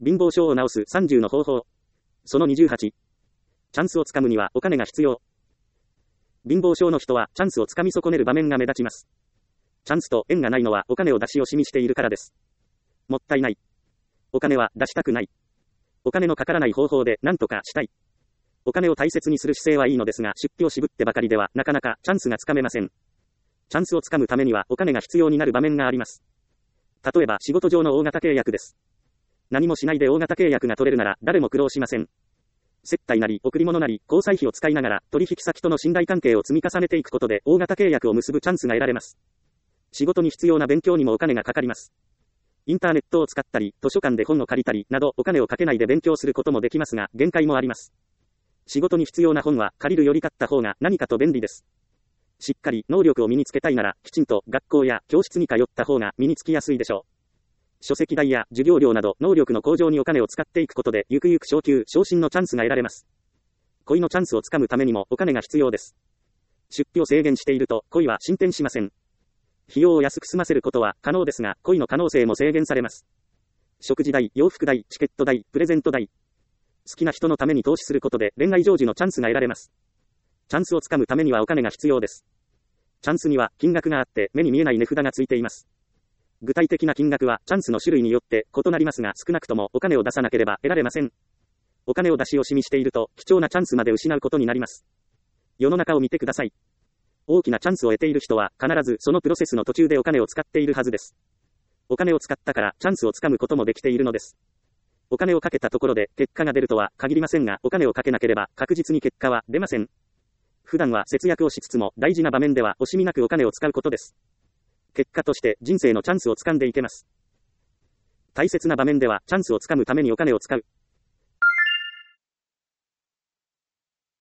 貧乏症を治す30の方法。その28。チャンスをつかむにはお金が必要。貧乏症の人はチャンスをつかみ損ねる場面が目立ちます。チャンスと縁がないのはお金を出し惜しみしているからです。もったいない。お金は出したくない。お金のかからない方法で何とかしたい。お金を大切にする姿勢はいいのですが、出費を渋ってばかりではなかなかチャンスがつかめません。チャンスをつかむためにはお金が必要になる場面があります。例えば仕事上の大型契約です。何もしないで大型契約が取れるなら誰も苦労しません。接待なり贈り物なり交際費を使いながら取引先との信頼関係を積み重ねていくことで大型契約を結ぶチャンスが得られます。仕事に必要な勉強にもお金がかかります。インターネットを使ったり、図書館で本を借りたりなどお金をかけないで勉強することもできますが、限界もあります。仕事に必要な本は借りるより買った方が何かと便利です。しっかり能力を身につけたいなら、きちんと学校や教室に通った方が身につきやすいでしょう。書籍代や授業料など能力の向上にお金を使っていくことで、ゆくゆく昇給、昇進のチャンスが得られます。恋のチャンスをつかむためにもお金が必要です。出費を制限していると恋は進展しません。費用を安く済ませることは可能ですが、恋の可能性も制限されます。食事代、洋服代、チケット代、プレゼント代。好きな人のために投資することで恋愛成就のチャンスが得られます。チャンスをつかむためにはお金が必要です。チャンスには金額があって目に見えない値札がついています。具体的な金額はチャンスの種類によって異なりますが、少なくともお金を出さなければ得られません。お金を出し惜しみしていると貴重なチャンスまで失うことになります。世の中を見てください。大きなチャンスを得ている人は必ずそのプロセスの途中でお金を使っているはずです。お金を使ったからチャンスをつかむこともできているのです。お金をかけたところで結果が出るとは限りませんが、お金をかけなければ確実に結果は出ません。普段は節約をしつつも大事な場面では惜しみなくお金を使うことです。結果として人生のチャンスをつかんでいけます。大切な場面ではチャンスをつかむためにお金を使う。